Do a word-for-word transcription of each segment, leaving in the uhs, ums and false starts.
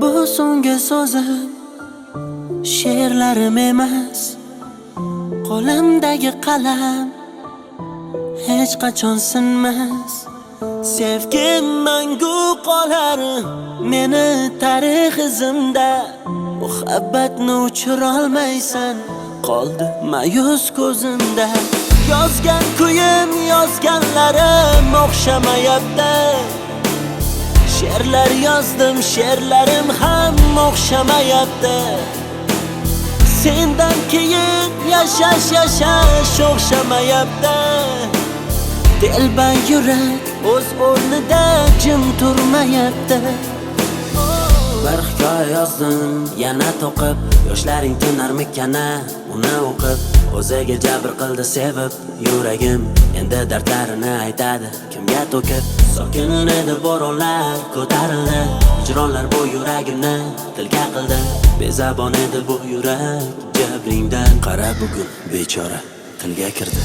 Bu so'nggi so'zim she'rlarim emas, qo'limdagi qalam hech qachon sinmas. Sevgim mangu qolar meni tarix izimda, muhabbatni o'chirolmaysan, qoldi ma'yus ko'zimda. Yozgan kuyim yozganlarim o'xshamayapti, she'rlar yozdim she'rlarim ham o'xshamayapti. Sendan keyin yashash yashash o'xshamayapti. Telba yurak o'z o'rnida jim turmayapti. Bir hikoya yozdim yana to'qib, yoshlaring tinarmikana uni o'qib. O'ziga jabr qildi sevib yuragim, endi dardlarini aytadi kimga to'kib. Sokin edi bo'ronlar ko'tarildi, hijronlar bu yuragimni tilga qildi. Bezabon edi bu yurak jabringdan, qara bugun bechora tilga kirdi.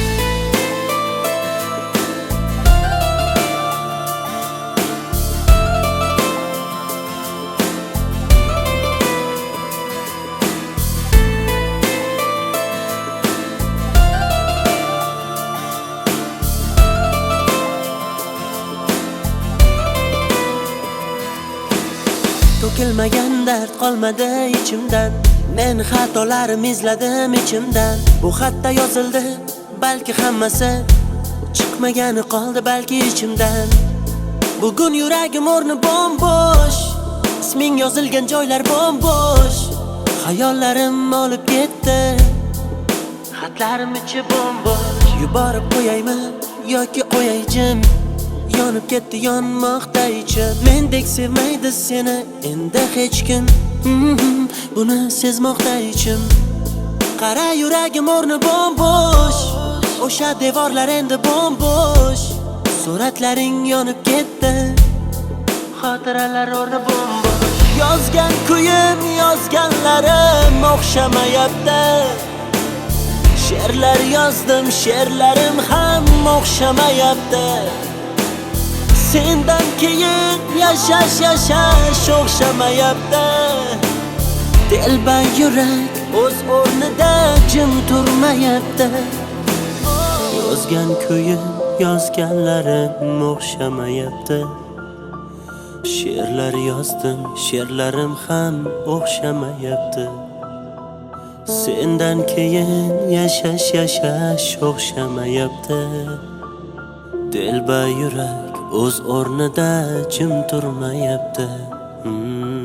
To'kilmagan dard qolmadi ichimdan, men xatolarim izladim ichimdan. Bu xatda yozildi balki hammasi, chiqmagani qoldi balki ichimdan. Bugun yuragim o'rni bo'm-bo'sh, isming yozilgan joylar bo'm-bo'sh. Xayollarim olib ketdi, xatlarim ichi bo'm-bo'sh. Yuborib qo'yaymi yoki qo'yay jim, yonib ketdi yonmoqda ichim. Mendek sevmaydi seni endi hech kim, buni sezmoqda ichim. Qara yuragim o'rni bo'm-bo'sh, o'sha devorlar endi bo'm-bo'sh. Suratlaring yonib ketdi, xotiralar o'rni bo'm-bo'sh. Yozgan kuyim yozganlarim o'xshamayapti, she'rlar yozdim she'rlarim ham o'xshamayapti. Sendan keyin yashash yashash o'xshamayapti. Telba yurak o'z o'rnida jim turmayapti. Yozgan kuyim yozganlarim o'xshamayapti, she'rlar yozdim she'rlarim ham o'xshamayapti. Sendan keyin yashash yashash o'xshamayapti. Telba yurak o'z o'rnida jim turmayapti. hmm.